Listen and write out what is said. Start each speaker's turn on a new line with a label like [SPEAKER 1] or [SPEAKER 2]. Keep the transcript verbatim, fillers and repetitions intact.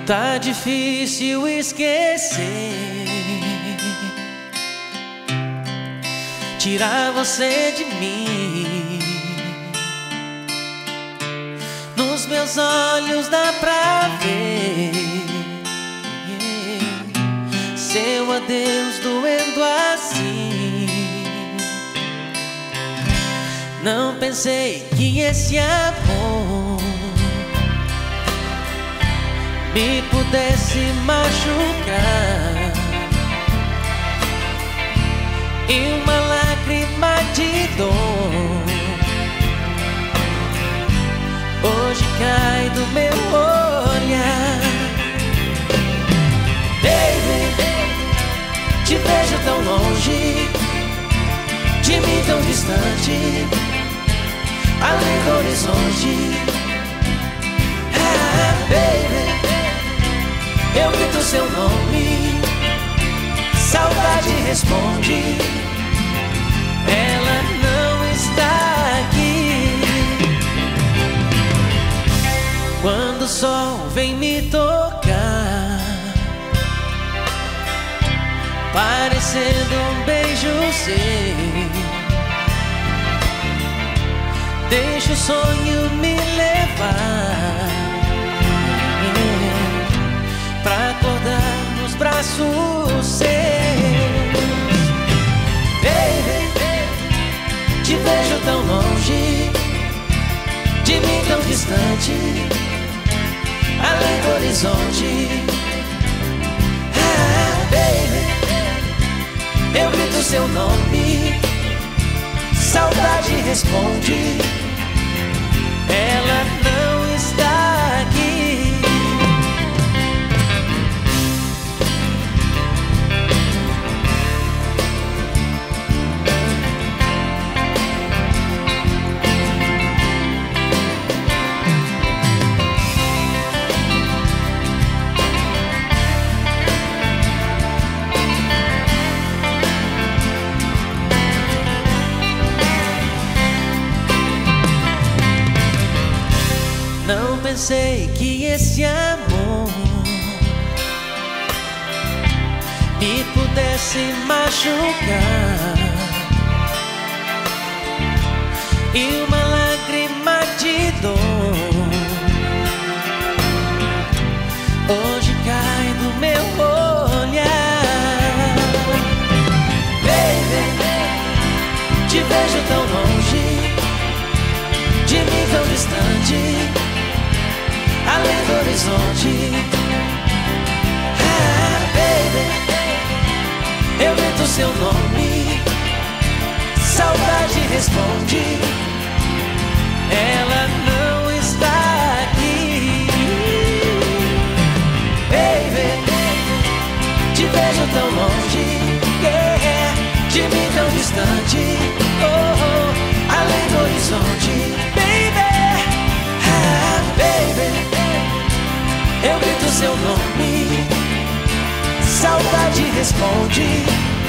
[SPEAKER 1] Tá difícil esquecer, tirar você de mim. Nos meus olhos dá pra ver seu adeus doendo assim. Não pensei que esse amor me pudesse machucar, e uma lágrima de dor hoje cai do meu olhar. Baby, te vejo tão longe, de mim tão distante, além do horizonte. Ah, baby, eu grito seu nome, saudade responde, ela não está aqui. Quando o sol vem me tocar, parecendo um beijo seu, deixa o sonho me levar pra acordar nos braços seus. Baby, te vejo tão longe, de mim tão distante, além do horizonte. Ah, baby, eu grito seu nome, saudade responde, ela não está aqui. Não pensei que esse amor me pudesse machucar, e uma lágrima de dor hoje cai do meu olhar. Baby, te vejo tão longe, de mim tão distante, além do horizonte. Ah, baby, eu grito seu nome, saudade responde, ela não está aqui. Baby, te vejo tão longe, yeah, de mim tão distante, oh, oh, além do horizonte. Baby, ah, baby, eu grito seu nome, saudade responde,